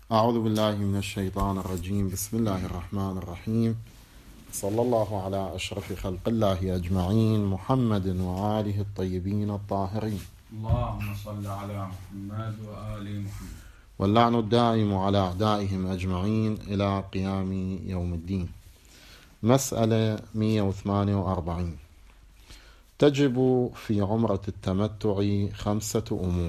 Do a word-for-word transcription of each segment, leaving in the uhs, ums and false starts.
أعوذ بالله من الشيطان الرجيم. بسم الله الرحمن الرحيم. صلى الله على أشرف خلق الله أجمعين، محمد وآله الطيبين الطاهرين. اللهم صل على محمد وآل محمد. واللعن الدائم على أعدائهم أجمعين إلى قيام يوم الدين. مسألة مئة وثمانية وأربعين. تجب في عمرة التمتع خمسة أمور.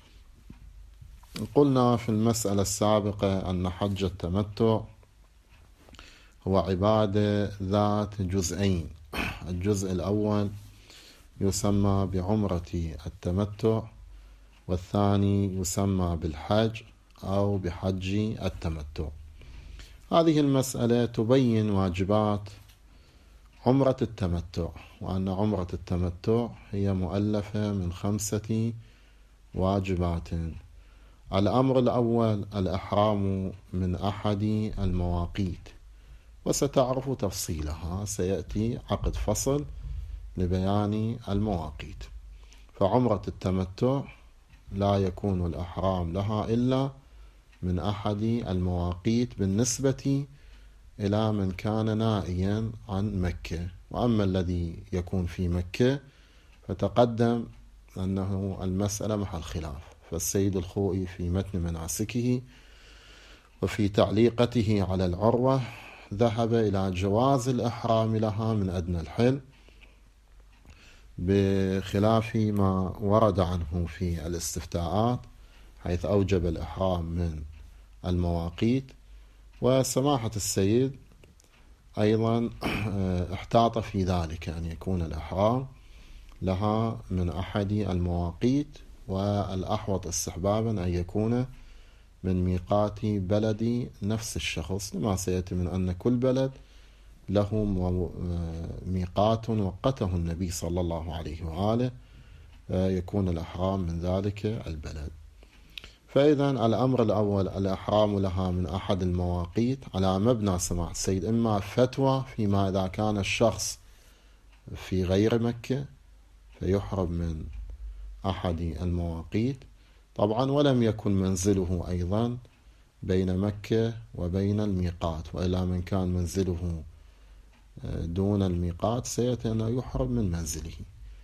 قلنا في المسألة السابقة أن حج التمتع هو عبادة ذات جزئين. الجزء الأول يسمى بعمرة التمتع، والثاني يسمى بالحج أو بحج التمتع. هذه المسألة تبين واجبات عمرة التمتع، وأن عمرة التمتع هي مؤلفة من خمسة واجبات. الأمر الأول الإحرام من أحد المواقيت، وستعرف تفصيلها، سيأتي عقد فصل لبيان المواقيت. فعمرة التمتع لا يكون الإحرام لها إلا من أحد المواقيت بالنسبة إلى من كان نائيا عن مكة. وأما الذي يكون في مكة فتقدم أنه المسألة محل خلاف. فالسيد الخوئي في متن مناسكه وفي تعليقته على العروة ذهب إلى جواز الإحرام لها من أدنى الحل، بخلاف ما ورد عنه في الاستفتاءات حيث أوجب الإحرام من المواقيت. وسماحة السيد أيضا احتاط في ذلك أن يكون الإحرام لها من أحد المواقيت، والأحوط استحبابا أن يكون من ميقات بلد نفس الشخص، لما سيأتي من أن كل بلد له ميقات وقته النبي صلى الله عليه وآله، يكون الإحرام من ذلك البلد. فإذا الأمر الأول الإحرام لها من أحد المواقيت على مبنى سماحة السيد، إما فتوى فيما إذا كان الشخص في غير مكة فيحرم من أحد المواقيت طبعا، ولم يكن منزله أيضا بين مكة وبين الميقات، وإلا من كان منزله دون الميقات سيأتي أنه يحرم من منزله.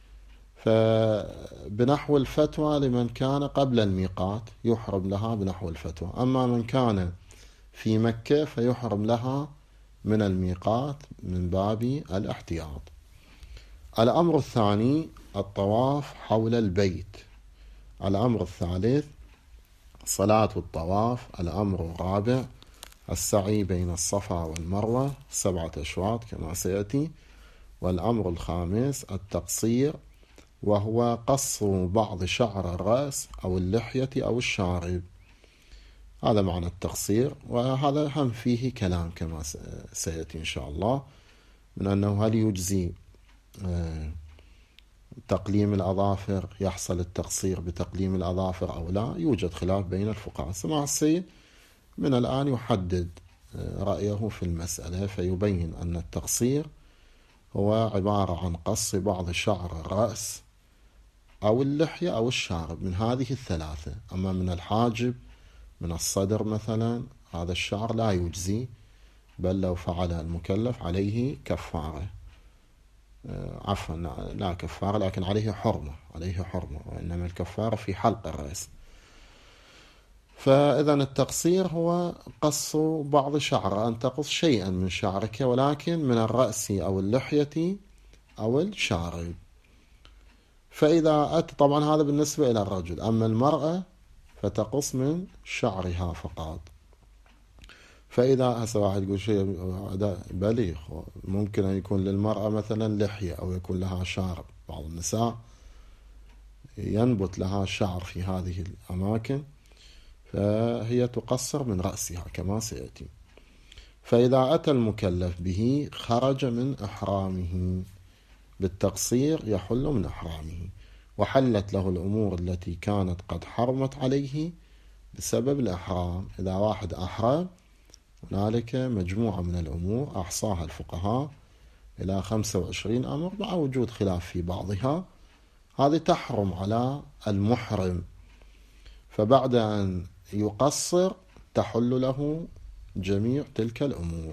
فبنحو الفتوى لمن كان قبل الميقات يحرم لها بنحو الفتوى، أما من كان في مكة فيحرم لها من الميقات من باب الاحتياط. الأمر الثاني الطواف حول البيت. الأمر الثالث صلاة الطواف. الأمر الرابع السعي بين الصفا والمروة سبعة أشواط كما سيأتي. والأمر الخامس التقصير، وهو قص بعض شعر الرأس أو اللحية أو الشارب. هذا معنى التقصير، وهذا هم فيه كلام كما سيأتي إن شاء الله، من أنه هل يجزي تقليم الأظافر، يحصل التقصير بتقليم الأظافر أو لا. يوجد خلاف بين الفقهاء. سماحة السيد من الآن يحدد رأيه في المسألة، فيبين أن التقصير هو عبارة عن قص بعض شعر الرأس أو اللحية أو الشارب، من هذه الثلاثة. أما من الحاجب من الصدر مثلا هذا الشعر لا يجزي، بل لو فعل المكلف عليه كفارة، عفوا لا كفارة لكن عليه حرمة، عليه حرمة وإنما الكفارة في حلق الرأس. فإذا التقصير هو قص بعض شعر، أن تقص شيئا من شعرك ولكن من الرأس أو اللحية أو الشارب. فإذا أت طبعا هذا بالنسبة إلى الرجل. أما المرأة فتقص من شعرها فقط. فإذا هسه واحد يقول شيء بليغ، ممكن أن يكون للمرأة مثلا لحية أو يكون لها شعر. بعض النساء ينبت لها شعر في هذه الأماكن فهي تقصر من رأسها كما سيأتي. فإذا أتى المكلف به خرج من إحرامه بالتقصير، يحل من إحرامه، وحلت له الأمور التي كانت قد حرمت عليه بسبب الإحرام. إذا واحد أحرم هنالك مجموعة من الأمور أحصاها الفقهاء إلى خمسة وعشرين أمر مع وجود خلاف في بعضها، هذه تحرم على المحرم. فبعد أن يقصر تحل له جميع تلك الأمور،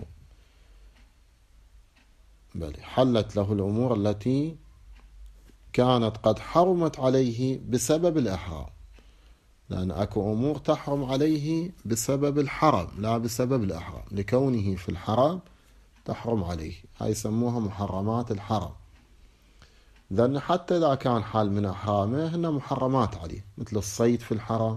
بل حلت له الأمور التي كانت قد حرمت عليه بسبب الإحرام، لأن أكو أمور تحرم عليه بسبب الحرم لا بسبب الإحرام، لكونه في الحرم تحرم عليه، هاي يسموها محرمات الحرم. لأن حتى إذا كان حال من أحرامه هن محرمات عليه، مثل الصيد في الحرم،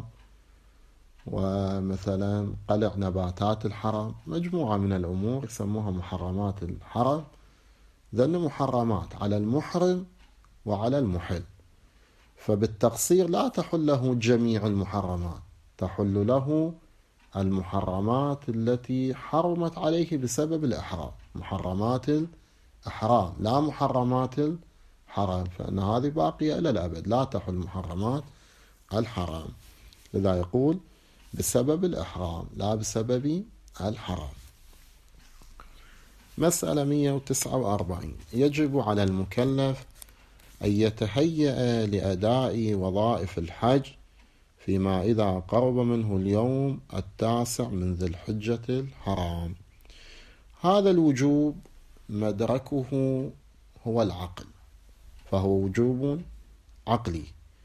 ومثلا قلع نباتات الحرم، مجموعة من الأمور يسموها محرمات الحرم، لأن محرمات على المحرم وعلى المحل. فبالتقصير لا تحل له جميع المحرمات، تحل له المحرمات التي حرمت عليه بسبب الإحرام، محرمات الإحرام لا محرمات الحرام، فإن هذه باقية إلى الأبد، لا تحل محرمات الحرام. لذا يقول بسبب الإحرام لا بسبب الحرام. مسألة مئة وتسعة وأربعين: يجب على المكلف أن يتهيأ لأداء وظائف الحج فيما إذا قرب منه اليوم التاسع من ذي الحجة الحرام. هذا الوجوب مدركه هو العقل، فهو وجوب عقلي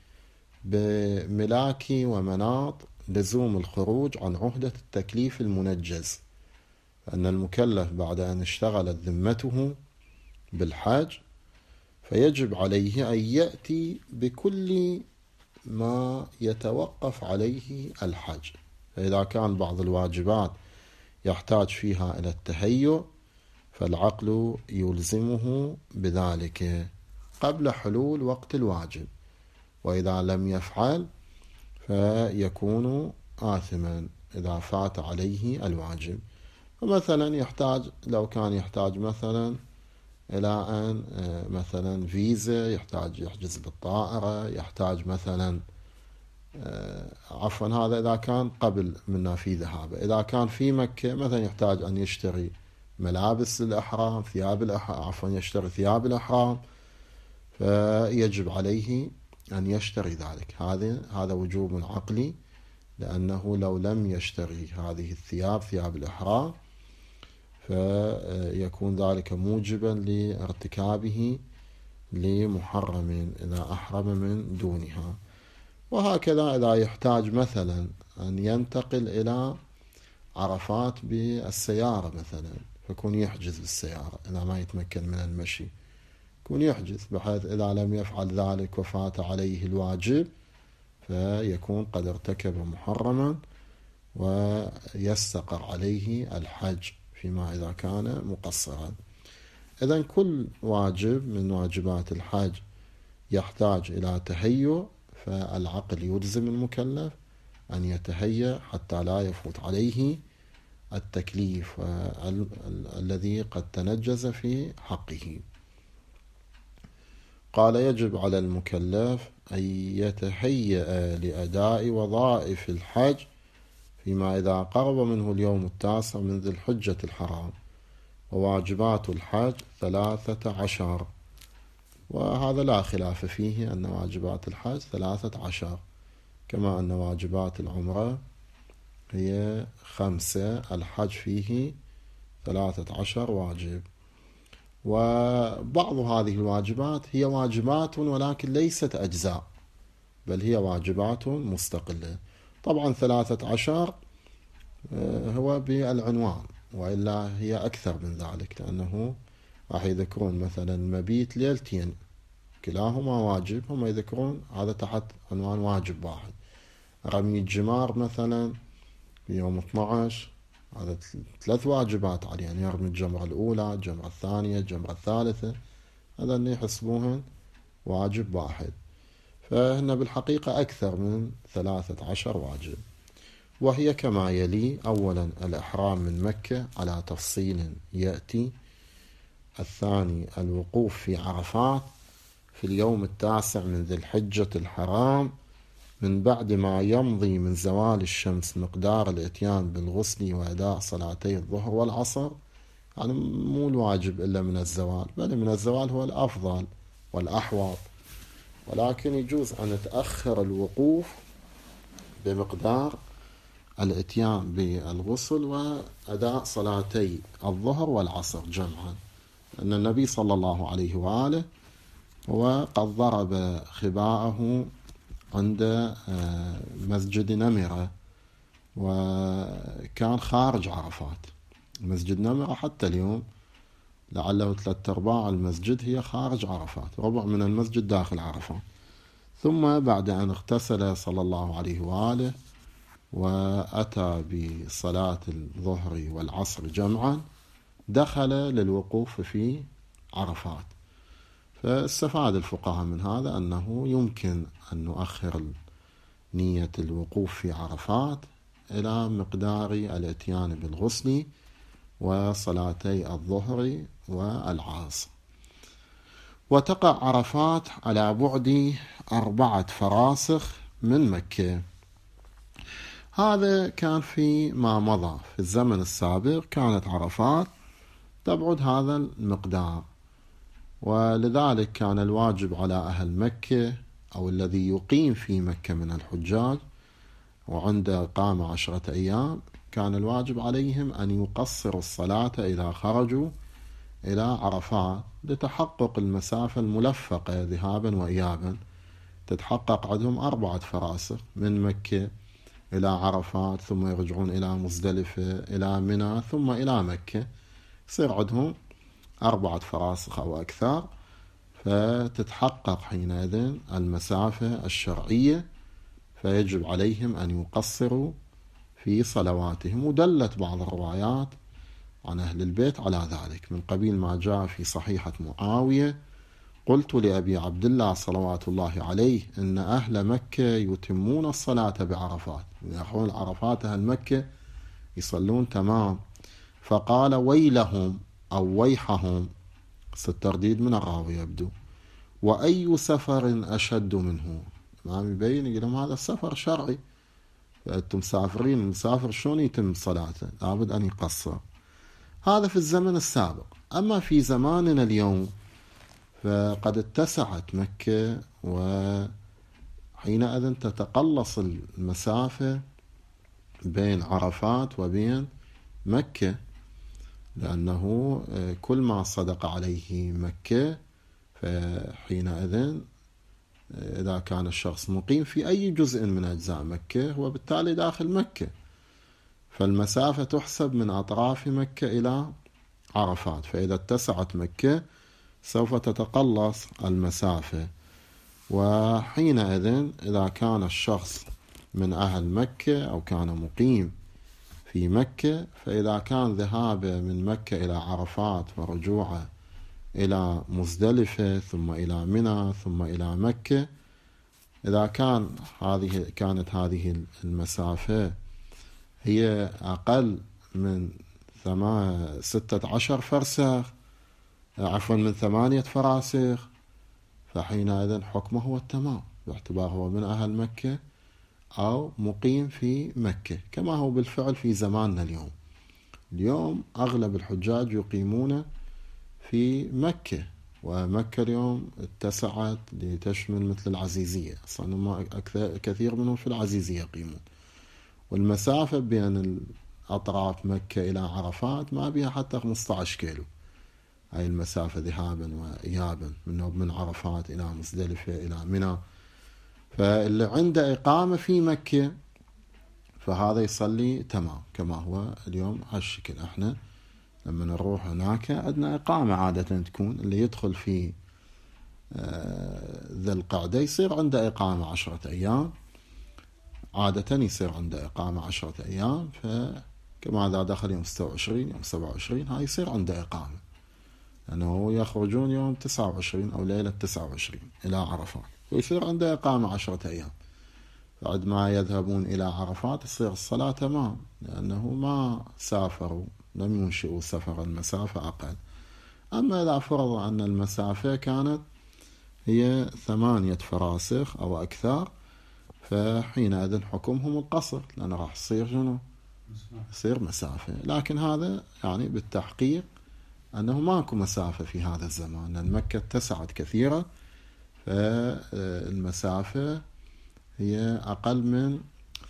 بملاك ومناط لزوم الخروج عن عهدة التكليف المنجز، أن المكلف بعد أن اشتغلت ذمته بالحج فيجب عليه أن يأتي بكل ما يتوقف عليه الحج. فإذا كان بعض الواجبات يحتاج فيها إلى التهيؤ فالعقل يلزمه بذلك قبل حلول وقت الواجب، وإذا لم يفعل فيكون آثما إذا فات عليه الواجب. فمثلا يحتاج، لو كان يحتاج مثلا إلى أن مثلا فيزا، يحتاج يحجز بالطائرة، يحتاج مثلا عفوا هذا إذا كان قبل منا في ذهابه، إذا كان في مكة مثلا يحتاج أن يشتري ملابس الإحرام، ثياب الإحرام، عفوا يشتري ثياب الإحرام، فيجب عليه أن يشتري ذلك. هذا هذا وجوب عقلي، لأنه لو لم يشتري هذه الثياب ثياب الإحرام فيكون ذلك موجبا لارتكابه لمحرم إذا أحرم من دونها. وهكذا إذا يحتاج مثلا أن ينتقل إلى عرفات بالسيارة مثلا، فيكون يحجز بالسيارة إذا ما يتمكن من المشي، يكون يحجز، بحيث إذا لم يفعل ذلك وفات عليه الواجب فيكون قد ارتكب محرما ويستقر عليه الحج فيما إذا كان مقصرا. إذن كل واجب من واجبات الحج يحتاج إلى تهيؤ، فالعقل يلزم المكلف أن يتهيأ حتى لا يفوت عليه التكليف الذي قد تنجز في حقه. قال: يجب على المكلف أن يتهيأ لأداء وظائف الحج فيما إذا قرب منه اليوم التاسع من ذي الحجة الحرام. وواجبات الحج ثلاثة عشر، وهذا لا خلاف فيه أن واجبات الحج ثلاثة عشر، كما أن واجبات العمرة هي خمسة، الحج فيه ثلاثة عشر واجب. وبعض هذه الواجبات هي واجبات ولكن ليست أجزاء، بل هي واجبات مستقلة. طبعا ثلاثة عشر هو بالعنوان، وإلا هي أكثر من ذلك، لأنه راح يذكرون مثلا مبيت ليلتين كلاهما واجب، هم يذكرون هذا تحت عنوان واجب واحد. رمي الجمار مثلا في يوم اثني عشر، هذا ثلاث واجبات عليه، يعني يرمي الجمرة الأولى، الجمرة الثانية، الجمرة الثالثة، هذا اللي يحسبوهن واجب واحد. فهن بالحقيقة أكثر من ثلاثة عشر واجب، وهي كما يلي: أولا الإحرام من مكة على تفصيل يأتي. الثاني الوقوف في عرفات في اليوم التاسع من ذي الحجة الحرام من بعد ما يمضي من زوال الشمس مقدار الاتيان بالغسل وأداء صلاتي الظهر والعصر، يعني مو الواجب إلا من الزوال، بل من الزوال هو الأفضل والأحوط، ولكن يجوز أن يتأخر الوقوف بمقدار الاتيان بالغسل وأداء صلاتي الظهر والعصر جمعا، أن النبي صلى الله عليه وآله وقد ضرب خباءه عند مسجد نمرة، وكان خارج عرفات. مسجد نمرة حتى اليوم لعله ثلاثة أرباع المسجد هي خارج عرفات، ربع من المسجد داخل عرفات. ثم بعد أن اغتسل صلى الله عليه وآله وأتى بصلاة الظهر والعصر جمعا، دخل للوقوف في عرفات. فاستفاد الفقهاء من هذا أنه يمكن أن نؤخر نية الوقوف في عرفات إلى مقدار الاتيان بالغسل وصلاتي الظهر والعصر. وتقع عرفات على بعد أربعة فراسخ من مكة. هذا كان في ما مضى في الزمن السابق، كانت عرفات تبعد هذا المقدار، ولذلك كان الواجب على أهل مكة أو الذي يقيم في مكة من الحجاج وعند إقامة عشرة أيام، كان الواجب عليهم أن يقصروا الصلاة إذا خرجوا إلى عرفات لتحقق المسافة الملفقة ذهابا وإيابا. تتحقق عندهم أربعة فراسخ من مكة إلى عرفات، ثم يرجعون إلى مزدلفة إلى منى ثم إلى مكة، يصير عندهم أربعة فراسخ أو أكثر. فتتحقق حينئذ المسافة الشرعية، فيجب عليهم أن يقصروا في صلواتهم. ودلت بعض الروايات عن أهل البيت على ذلك، من قبيل ما جاء في صحيحة معاوية: قلت لأبي عبد الله صلوات الله عليه إن أهل مكة يتمون الصلاة بعرفات، يروحون عرفات أهل مكة يصلون تمام. فقال: ويلهم أو ويحهم، الترديد من الراوي يبدو، وأي سفر أشد منه. ما يبين يقول لهم هذا السفر شرعي، فأنتم مسافرين، المسافر شلون يتم صلاته؟ لابد أن يقصر. هذا في الزمن السابق. أما في زماننا اليوم فقد اتسعت مكة، وحينئذ تتقلص المسافة بين عرفات وبين مكة، لأنه كل ما صدق عليه مكة فحينئذ إذا كان الشخص مقيم في أي جزء من أجزاء مكة هو بالتالي داخل مكة، فالمسافة تحسب من أطراف مكة إلى عرفات. فإذا اتسعت مكة سوف تتقلص المسافة، وحينئذ إذا كان الشخص من أهل مكة أو كان مقيم في مكة، فإذا كان ذهابه من مكة إلى عرفات ورجوعه إلى مزدلفة ثم إلى منى ثم إلى مكة، إذا كان هذه كانت هذه المسافة هي أقل من ستة عشر فرسخ، عفوا من ثمانية فراسخ، فحينئذ حكمه هو التمام، باعتبار هو من أهل مكة أو مقيم في مكة، كما هو بالفعل في زماننا اليوم. اليوم أغلب الحجاج يقيمون في مكة، ومكة اليوم اتسعت لتشمل مثل العزيزية، أصلا كثير منهم في العزيزية يقيمون، والمسافة بين أطراف مكة إلى عرفات ما بها حتى خمسة عشر كيلو، هاي المسافة ذهابا وإيابا من من عرفات إلى مزدلفة إلى منى. فاللي عنده إقامة في مكة فهذا يصلي تمام كما هو اليوم هالشكل. احنا لما نروح هناك عندنا إقامة عادة تكون، اللي يدخل في ذي القعدة يصير عنده إقامة عشرة أيام، عادة يصير عنده إقامة عشرة أيام. فكما إذا دخل يوم ستة وعشرين يوم سبعة وعشرين هاي يصير عنده إقامة، لأنه يخرجون يوم تسعة وعشرين أو ليلة تسعة وعشرين إلى عرفات، ويصير عنده إقامة عشرة أيام. بعد ما يذهبون إلى عرفات تصير الصلاة تمام، لأنه ما سافروا، لم ينشئوا سفر المسافة أقل. أما إذا فرض أن المسافة كانت هي ثمانية فراسخ أو أكثر، فحينئذ حكمهم القصر، لأنه راح يصير شنو؟ يصير مسافة. لكن هذا يعني بالتحقيق أنه ماكو مسافة في هذا الزمان، لأن مكة اتسعت كثيرة، فالمسافة هي أقل من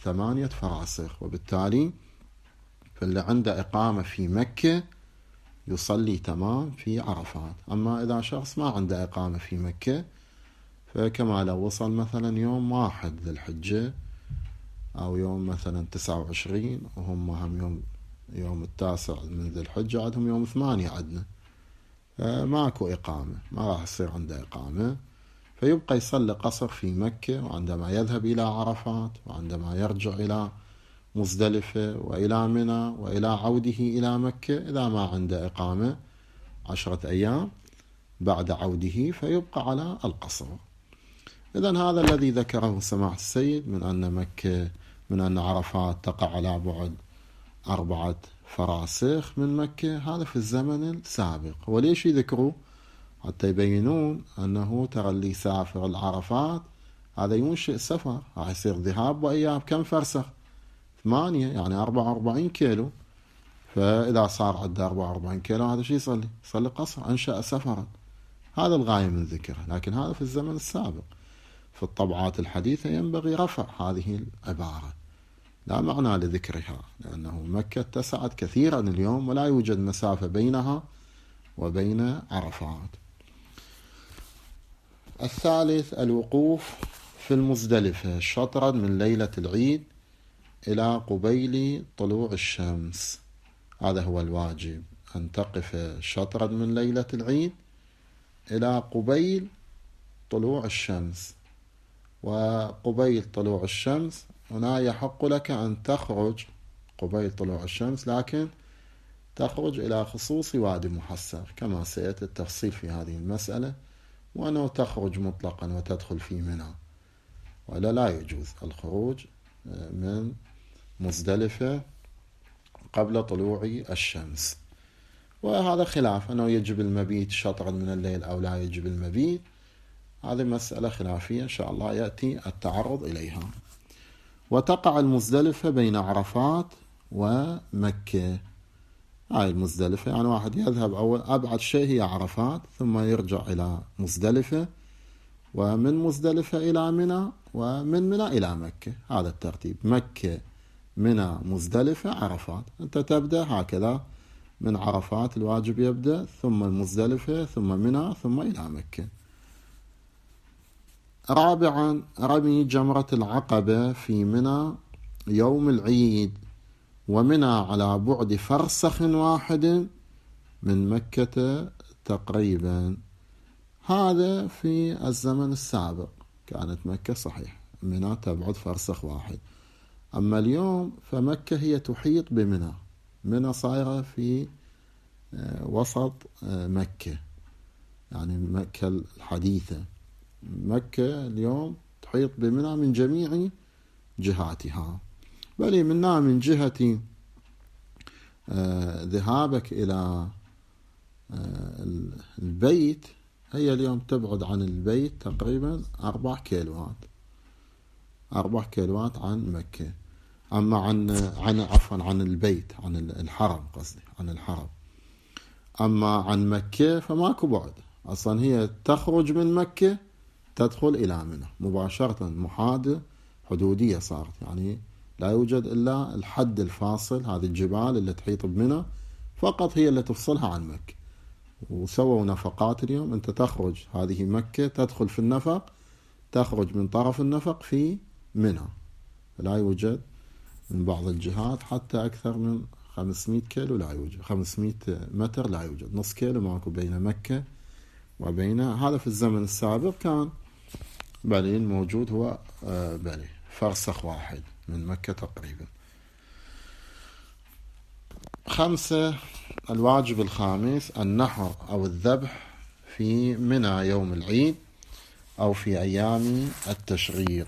ثمانية فراسخ، وبالتالي فاللي عنده إقامة في مكة يصلي تمام في عرفات. أما إذا شخص ما عنده إقامة في مكة، فكما لو وصل مثلا يوم واحد ذي الحجة أو يوم مثلا تسعة وعشرين، وهم هم يوم يوم التاسع من ذي الحجة، عندهم يوم ثمانية عندنا، ماكو إقامة، ما راح يصير عنده إقامة، فيبقى يصلي قصر في مكة. وعندما يذهب إلى عرفات، وعندما يرجع إلى مزدلفة وإلى منى وإلى عوده إلى مكة، إذا ما عنده إقامة عشرة أيام بعد عوده، فيبقى على القصر. إذن هذا الذي ذكره سماحة السيد من أن مكة من أن عرفات تقع على بعد أربعة فراسخ من مكة، هذا في الزمن السابق. وليش يذكروا؟ حتى يبينون أنه ترى اللي يسافر العرفات هذا ينشئ سفر، راح يصير ذهاب وإياب كم فرسخ؟ ثمانية، يعني أربعة وأربعين كيلو. فإذا صار عنده أربعة وأربعين كيلو، هذا شيء يصلي يصلي قصر، أنشأ سفرا. هذا الغاية من ذكره، لكن هذا في الزمن السابق. في الطبعات الحديثة ينبغي رفع هذه العبارة، لا معنى لذكرها، لأنه مكة اتسعت كثيرا اليوم ولا يوجد مسافة بينها وبين عرفات. الثالث الوقوف في المزدلفة شطرا من ليلة العيد إلى قبيل طلوع الشمس. هذا هو الواجب، أن تقف شطرا من ليلة العيد إلى قبيل طلوع الشمس. وقبيل طلوع الشمس هنا يحق لك أن تخرج قبيل طلوع الشمس، لكن تخرج إلى خصوص وادي محسر كما سيأتي التفصيل في هذه المسألة، وأنه تخرج مطلقا وتدخل في منى، ولا لا يجوز الخروج من مزدلفة قبل طلوع الشمس. وهذا خلاف، أنه يجب المبيت شطرا من الليل أو لا يجب المبيت، هذه مسألة خلافية إن شاء الله يأتي التعرض إليها. وتقع المزدلفة بين عرفات ومكة. هاي المزدلفة يعني واحد يذهب أول أبعد شيء هي عرفات، ثم يرجع إلى مزدلفة، ومن مزدلفة إلى منى، ومن منى إلى مكة. هذا الترتيب، مكة منى مزدلفة عرفات. أنت تبدأ هكذا من عرفات، الواجب يبدأ، ثم المزدلفة، ثم منى، ثم إلى مكة. رابعا رمي جمرة العقبة في منى يوم العيد، ومنى على بعد فرسخ واحد من مكة تقريبا. هذا في الزمن السابق كانت مكة صحيح، منى تبعد فرسخ واحد. أما اليوم فمكة هي تحيط بمنى، منى صايرة في وسط مكة، يعني مكة الحديثة. مكة اليوم تحيط بمنى من جميع جهاتها، بل منها من جهة ذهابك إلى البيت، هي اليوم تبعد عن البيت تقريبا أربع كيلوات أربع كيلوات عن مكة. أما عن عن عفوا عن البيت، عن الحرم قصدي، عن الحرم. أما عن مكة فماكو بعد، أصلا هي تخرج من مكة تدخل إلى منى مباشرة، محادة حدودية صارت، يعني لا يوجد إلا الحد الفاصل، هذه الجبال اللي تحيط بمنى فقط هي اللي تفصلها عن مكة. وسووا نفقات اليوم، أنت تخرج هذه مكة تدخل في النفق، تخرج من طرف النفق في منى، لا يوجد من بعض الجهات حتى أكثر من خمسمائة كيلو لا يوجد، خمسمائة متر لا يوجد، نص كيلو ماكو بين مكة وبين. هذا في الزمن السابق كان بلي الموجود هو بلي فرسخ واحد من مكة تقريبا. خمسة الواجب الخامس النحر أو الذبح في منى يوم العيد أو في أيام التشريق،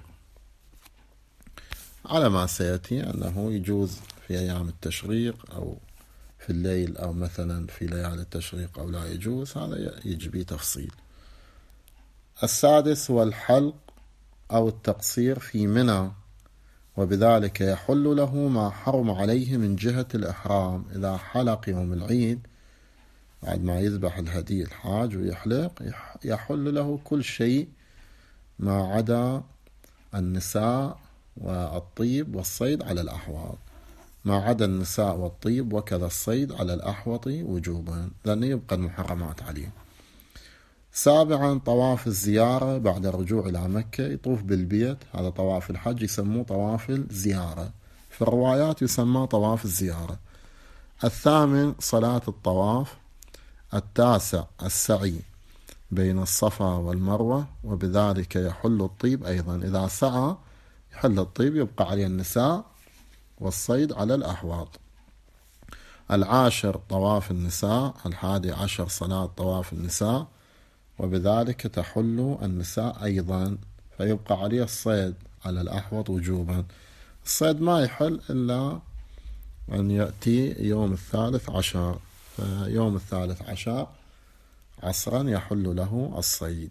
على ما سيأتي أنه يجوز في أيام التشريق أو في الليل، أو مثلا في ليالي التشريق، أو لا يجوز، هذا يجبي تفصيل. السادس هو الحلق أو التقصير في منى، وبذلك يحل له ما حرم عليه من جهة الإحرام. إذا حلق يوم العيد بعد ما يذبح الهدي الحاج ويحلق، يحل له كل شيء ما عدا النساء والطيب والصيد على الأحواض، ما عدا النساء والطيب وكذا الصيد على الأحوط وجوبا، لأنه يبقى المحرمات عليه. سابعا طواف الزيارة بعد الرجوع إلى مكة، يطوف بالبيت، هذا طواف الحج يسموه طواف الزيارة، في الروايات يسمى طواف الزيارة. الثامن صلاة الطواف. التاسع السعي بين الصفا والمروة، وبذلك يحل الطيب أيضا، إذا سعى يحل الطيب، يبقى عليه النساء والصيد على الأحواض. العاشر طواف النساء. الحادي عشر صلاة طواف النساء، وبذلك تحل النساء أيضا، فيبقى عليه الصيد على الأحوض وجوبا. الصيد ما يحل إلا أن يأتي يوم الثالث عشر، فيوم الثالث عشر عصرا يحل له الصيد.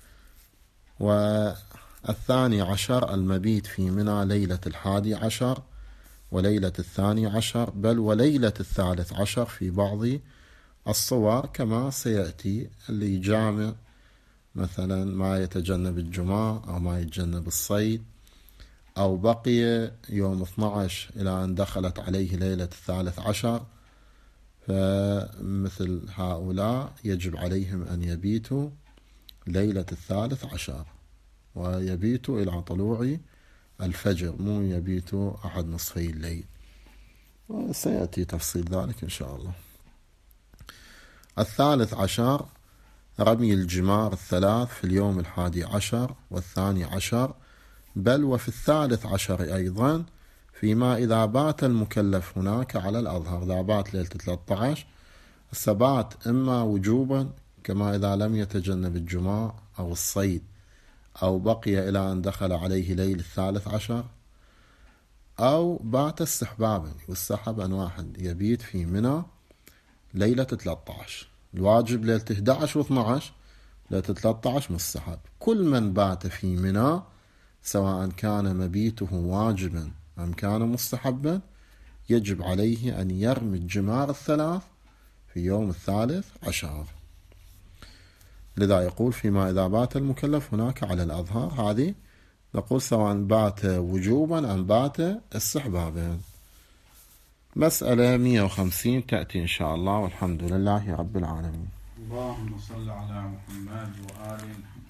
والثاني عشر المبيت في منى ليلة الحادي عشر وليلة الثاني عشر، بل وليلة الثالث عشر في بعض الصور كما سيأتي، اللي يجامع مثلا ما يتجنب الجماع أو ما يتجنب الصيد، أو بقي يوم اثني عشر إلى أن دخلت عليه ليلة الثالث عشر، فمثل هؤلاء يجب عليهم أن يبيتوا ليلة الثالث عشر، ويبيتوا إلى طلوع الفجر، مو يبيتوا أحد نصفي الليل، وسيأتي تفصيل ذلك إن شاء الله. الثالث عشر رمي الجمار الثلاث في اليوم الحادي عشر والثاني عشر، بل وفي الثالث عشر أيضا، فيما إذا بات المكلف هناك على الأظهر. إذا بات ليلة ثلاثة عشر السبات إما وجوبا، كما إذا لم يتجنب الجماع أو الصيد، أو بقي إلى أن دخل عليه ليل الثالث عشر، أو بات استحبابا، والسحب أن واحد يبيت في منى ليلة ثلاثة عشر. الواجب ليلة أحد عشر واثني عشر، ليلة ثلاثة عشر مستحب. كل من بات في منى سواء كان مبيته واجبا أم كان مستحبا يجب عليه أن يرمي الجمار الثلاث في يوم الثالث عشر. لذا يقول فيما إذا بات المكلف هناك على الأظهر، هذه نقول سواء بات وجوبا أم بات استحبابا. مسألة مئة وخمسين تأتي إن شاء الله، والحمد لله رب العالمين. اللهم صل على محمد وآل محمد.